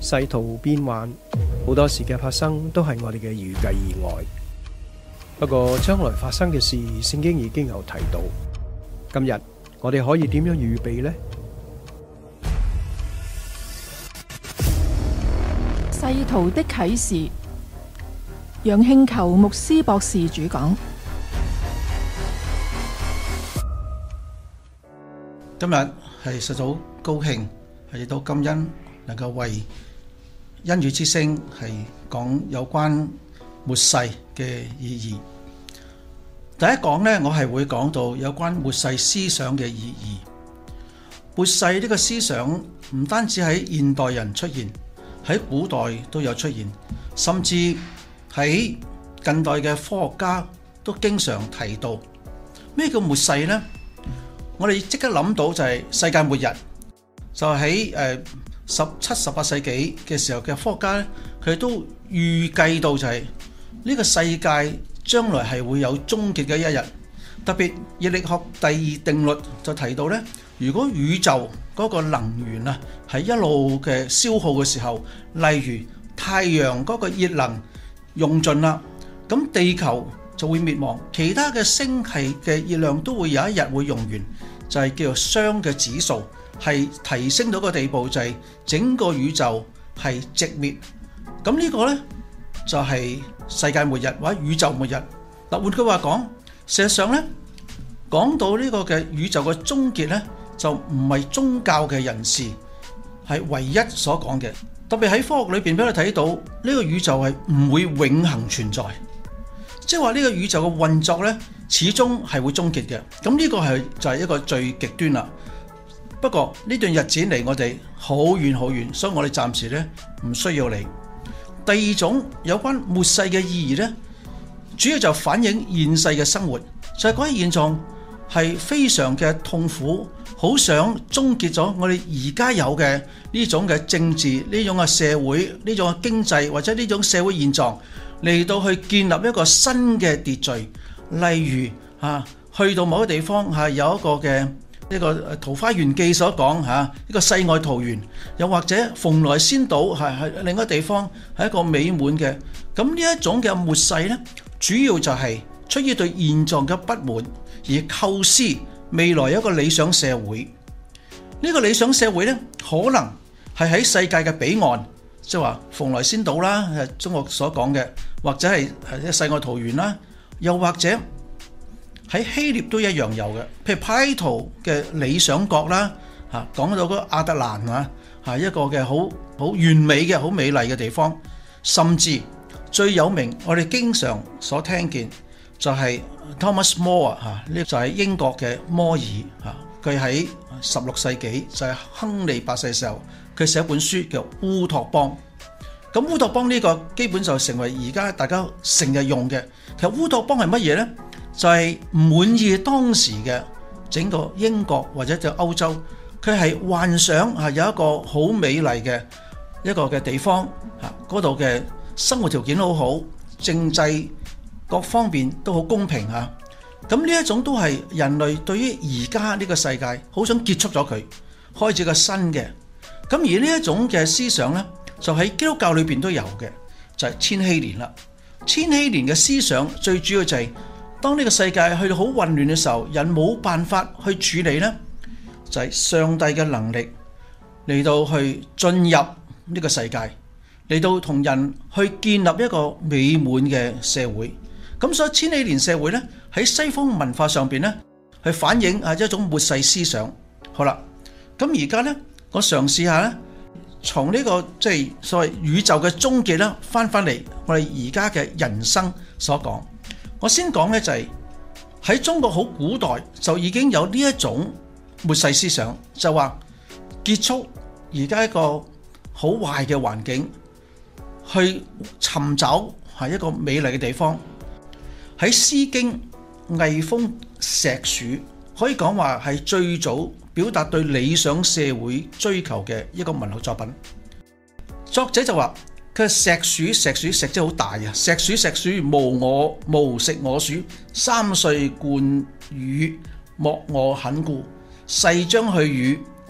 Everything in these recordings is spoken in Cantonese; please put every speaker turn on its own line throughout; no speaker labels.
世途變幻，好多事嘅發生都係我哋嘅預計以外。不過將來發生嘅事，聖經已經有提到。今日我哋可以點樣預備呢？
世途的啟示，楊慶球牧師博士主講。
今日係實在好高興，係到感恩能夠為恩語之聲係講有關末世嘅意義。第一講呢，我係會講到有關末世思想嘅意義。末世呢個思想唔單止喺現代人出現，喺古代都有出現，甚至喺近代嘅科學家都經常提到。咩叫末世呢？我哋即刻諗到就係世界末日，就喺17、18世紀嘅時候嘅科學家咧，佢都預計到就係呢個世界將來係會有終結嘅一日。特別熱力學第二定律就提到咧，如果宇宙嗰個能源啊係一路嘅消耗嘅時候，例如太陽嗰個熱能用盡啦，咁地球就會滅亡，其他嘅星系嘅熱量都會有一日會用完，就係叫做熵嘅指數係提升到個地步，就係整個宇宙係寂滅。咁呢個呢，就係世界末日或者宇宙末日。嗱，換句話講，事實上呢，講到呢個嘅宇宙嘅終結呢，就唔係宗教嘅人士係唯一所講嘅。特別喺科學裏邊俾我睇到，呢個宇宙係唔會永恆存在，即係話呢個宇宙嘅運作呢，始終係會終結嘅。咁呢個就係一個最極端啦。不過呢段日子嚟我哋好遠好遠，所以我哋暫時呢唔需要理。第二種有關末世嘅意義呢，主要就反映現世嘅生活，就係嗰啲現狀係非常嘅痛苦，好想終結咗我哋而家有嘅呢種嘅政治、呢種嘅社會、呢種嘅經濟或者呢種社會現狀，嚟到去建立一個新嘅秩序。例如去到某個地方有一個嘅呢個《桃花源記》所講呢個世外桃源，又或者蓬萊仙島係另一個地方係一個美滿嘅。咁呢一種嘅末世呢，主要就係出於對現狀嘅不滿而構思未來一個理想社會。呢個理想社會呢，可能係喺世界嘅彼岸，即係話蓬萊仙島啦，係中國所講嘅，或者係世外桃源啦，又或者喺希臘都一樣有嘅，譬如柏拉圖嘅理想國啦，講到嗰個亞特蘭一個嘅好完美嘅好美麗嘅地方，甚至最有名我哋經常所聽見就係 Thomas More 呢就係英國嘅摩爾佢喺16世紀就係亨利8世時候，佢寫一本書叫烏托邦。咁烏托邦呢個基本就成為而家大家成日用嘅。其實烏托邦係乜嘢呢？就係唔滿意當時嘅整個英國或者就歐洲，佢係幻想有一個好美麗嘅一個嘅地方，嗰度嘅生活條件好好，政制各方面都好公平。咁呢一種都係人類對於而家呢個世界好想結束咗佢，開始個新嘅。咁而呢一種嘅思想呢，就喺基督教裏邊都有嘅，就係千禧年啦。千禧年嘅思想最主要就係當呢個世界去到好混亂嘅時候，人冇辦法去處理呢，就係上帝嘅能力嚟到去進入呢個世界，嚟到同人去建立一個美滿嘅社會。咁所以千禧年社會呢，喺西方文化上邊呢，去反映一種末世思想。好啦，咁而家呢，我嘗試下呢，從呢個即係所謂宇宙嘅終結啦，翻嚟我哋而家嘅人生所講。我先講呢，就係喺中國好古代就已經有呢一種末世思想，就話結束而家一個好壞嘅環境，去尋找係一個美麗嘅地方。喺《詩經》魏風石鼠可以講話係最早表達對理想社會追求嘅一個文學作品。作者就話佢石鼠石即係好大啊！石鼠無食我黍，3歲貫羽，莫我肯顧。逝將去與，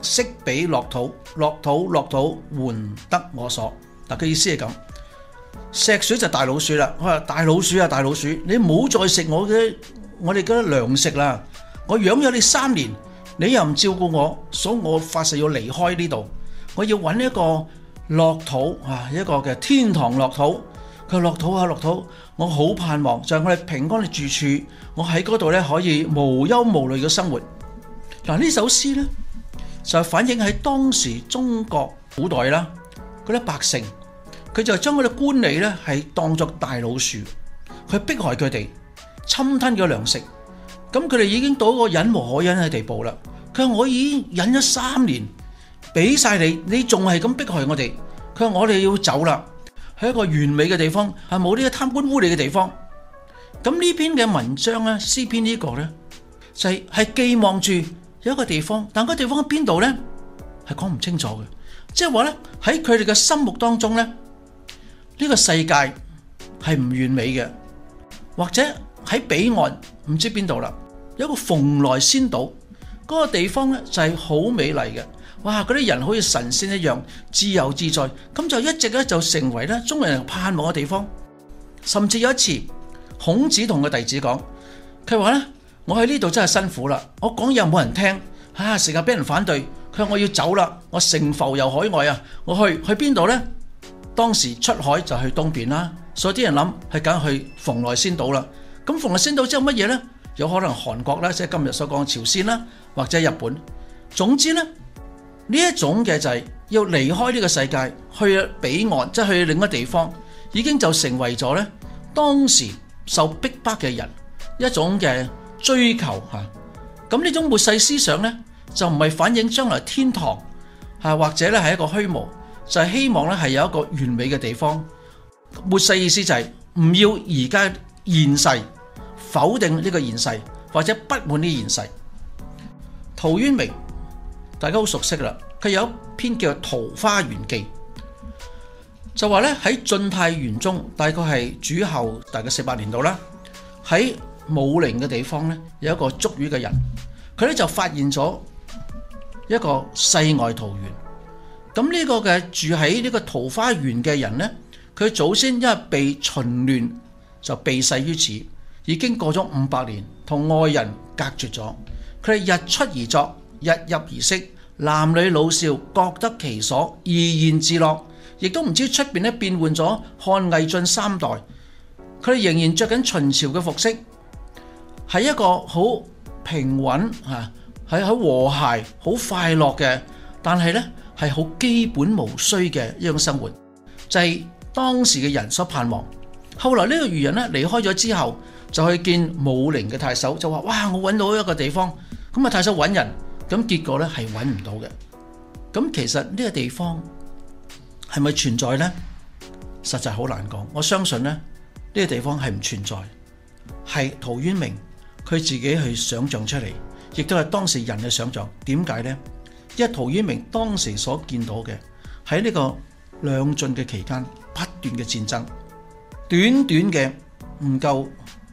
昔彼樂土，樂土換得我所。嗱，嘅意思係咁，石水就大老鼠啦。佢話大老鼠啊，大老鼠，你唔好再食我哋嘅糧食啦。我養咗你3年，你又唔照顧我，所以我發誓要離開呢度，我要揾一個樂土啊，一個嘅天堂樂土。佢話樂土啊，樂土，我好盼望就係我哋平安嘅住處，我喺嗰度咧可以無憂無慮嘅生活。嗱，呢首詩咧就反映喺當時中國古代啦，嗰啲百姓佢就將嗰啲官吏咧係當作大老鼠，佢迫害佢哋，侵吞咗糧食。咁佢哋已經到一個忍無可忍嘅地步啦。佢話我已經忍咗3年，俾晒你，你仲係咁迫害我哋。佢話我哋要走啦，去一個完美嘅地方，係冇呢個貪官污吏嘅地方。咁呢篇嘅文章咧，詩篇呢個咧就係寄望住有一個地方，但個地方喺邊度咧係講唔清楚嘅。即係話咧喺佢哋嘅心目當中咧，呢個世界係唔完美嘅，或者喺彼岸唔知邊度啦，有一個蓬萊仙島，嗰個地方咧就係好美麗嘅。哇！嗰啲人好似神仙一樣自由自在，咁就一直咧就成為咧中國人盼望嘅地方。甚至有一次，孔子同個弟子講，佢話咧：我喺呢度真係辛苦啦，我講嘢冇人聽，成日俾人反對。佢話我要走啦，我乘浮遊海外啊！我去邊度呢？當時出海就去東邊啦，所以啲人諗係梗去蓬萊仙島啦。咁蓬萊仙島之後乜嘢呢？有可能韓國啦，即係今日所講嘅朝鮮啦，或者日本。總之呢，呢一種嘅就係要離開呢個世界，去彼岸，即係去另一個地方，已經就成為咗咧當時受逼迫嘅人一種嘅追求嚇。咁呢種末世思想咧，就唔係反映將來天堂嚇，或者咧係一個虛無，就係希望咧係有一個完美嘅地方。末世意思就係唔要而家現世，否定呢個現世，或者不滿呢現世。陶淵明大家好熟悉啦，佢有一篇叫《桃花源記》，就話咧喺晉太元中，大概係主後大概400年度啦，喺武陵嘅地方咧有一個捉魚嘅人，佢咧就發現咗一個世外桃源。咁呢個嘅住喺呢個桃花源嘅人咧，佢祖先因為被秦亂就避世於此，已經過咗500年，同外人隔絕咗。佢哋日出而作，日入而息，男女老少各得其所，怡然自樂，亦都唔知出邊咧變換咗漢魏晉3代，佢哋仍然着緊秦朝嘅服飾，係一個好平穩嚇，係好和諧、好快樂嘅，但係咧係好基本無需嘅一種生活，就係當時嘅人所盼望。後來呢個漁人咧離開咗之後，就去見武陵嘅太守，就話：哇！我揾到一個地方，咁啊太守揾人。咁結果咧係揾唔到嘅。咁其實呢個地方係咪存在呢？實在好難講。我相信咧呢個地方係唔存在，係陶淵明佢自己去想像出嚟，亦都係當時人嘅想像。點解呢？因為陶淵明當時所見到嘅喺呢個兩晉嘅期間不斷嘅戰爭，短短嘅唔夠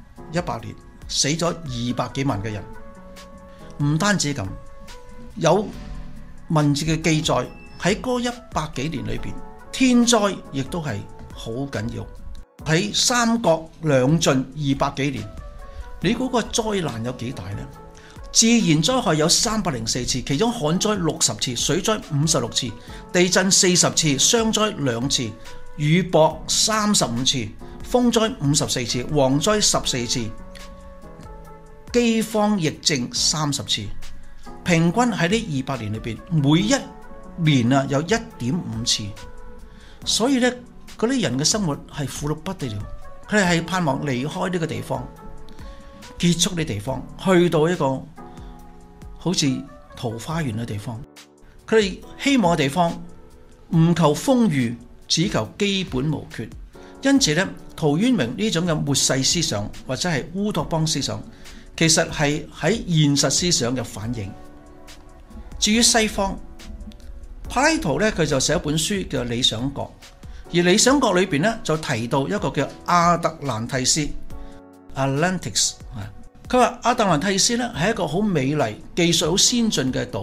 100年，死咗200幾萬嘅人。唔單止咁。有文字嘅記載喺嗰100幾年裏邊，天災亦都係好緊要。喺三國兩晉200幾年，你估個災難有幾大呢？自然災害有304次，其中旱災60次，水災56次，地震40次，霜災2次，雨雹35次，風災54次，蝗災14次，饑荒疫症30次。平均喺呢200年裏邊，每一年啊有1.5次，所以咧嗰啲人嘅生活係苦到不得了。佢哋係盼望離開呢個地方，結束呢地方，去到一個好似桃花源嘅地方。佢哋希望嘅地方唔求豐裕，只求基本無缺。因此咧，陶淵明呢種嘅末世思想或者係烏托邦思想，其實係喺現實思想嘅反映。至於西方，柏拉圖咧佢就寫一本書叫《理想國》，而《理想國》裏邊咧就提到一個叫亞特蘭蒂斯 （Atlantis）。佢話亞特蘭蒂斯咧係一個好美麗、技術好先進嘅島，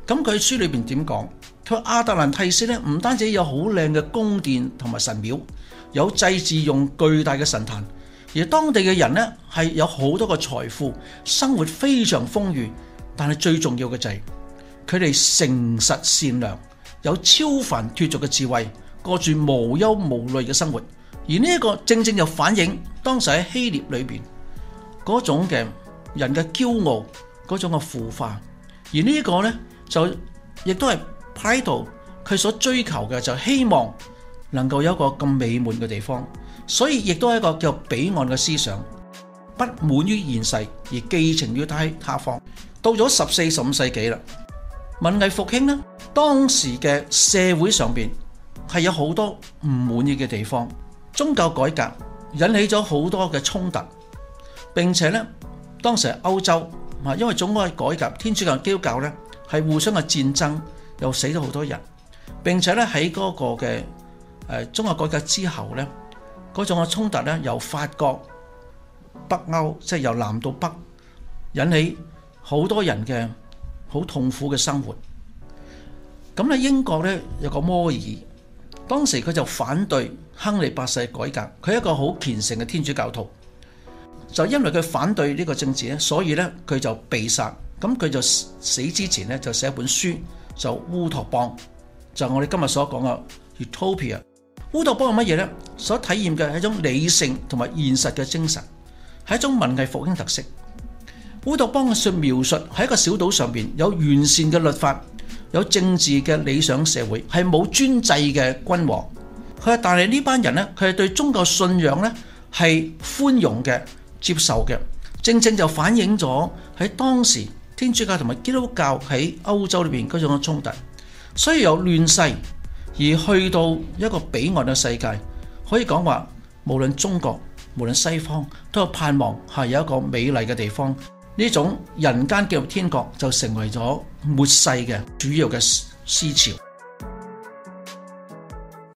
咁佢書裏邊點講？佢話亞特蘭蒂斯咧唔單止有好靚嘅宮殿同埋神廟，有祭祀用巨大嘅神壇，而當地嘅人咧係有好多嘅財富，生活非常豐裕。但係最重要嘅就係佢哋誠實善良，有超凡脫俗嘅智慧，過住無憂無慮嘅生活。而呢一個正正就反映當時喺希臘裏邊嗰種嘅人嘅驕傲，嗰種嘅腐化。而呢一個呢，就亦都係喺度佢所追求嘅，就希望能夠有一個咁美滿嘅地方。所以亦都係一個叫彼岸嘅思想，不滿於現世而寄情於他方。到咗14、15世紀啦，文藝復興呢，當時嘅社會上邊係有好多唔滿意嘅地方。宗教改革引起咗好多嘅衝突，並且呢，當時係歐洲因為宗教改革，天主教基督教呢係互相嘅戰爭，又死咗好多人。並且呢，喺嗰個嘅宗教改革之後呢，嗰種嘅衝突呢，由法國、北歐，即係由南到北，引起好多人嘅好痛苦嘅生活。咁喺英國呢，有個摩爾，當時佢就反對亨利8世改革，佢係一個好虔誠嘅天主教徒，就因為佢反對呢個政治咧，所以咧佢就被殺。咁佢就死之前咧就寫一本書，就烏托邦，就我哋今日所講嘅 Utopia。烏托邦係乜嘢咧？所體驗嘅係一種理性同埋現實嘅精神，係一種文藝復興特色。烏托邦嘅描述喺一個小島上邊有完善嘅律法，有政治嘅理想社會，係冇專制嘅君王。佢話但係呢班人呢，佢係對宗教信仰呢係寬容嘅、接受嘅，正正就反映咗喺當時天主教同埋基督教喺歐洲裏邊嗰種嘅衝突。所以由亂世而去到一個彼岸嘅世界，可以講話無論中國無論西方都有盼望係有一個美麗嘅地方。呢種人間進入天國就成為咗末世嘅主要嘅思潮。